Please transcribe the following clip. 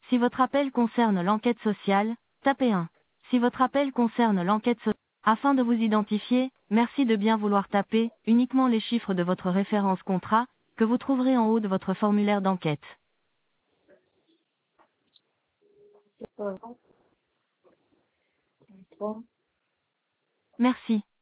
Si votre appel concerne l'enquête sociale, tapez 1. Si votre appel concerne l'enquête sociale, afin de vous identifier, merci de bien vouloir taper uniquement les chiffres de votre référence contrat, que vous trouverez en haut de votre formulaire d'enquête. C'est pas bon. Merci.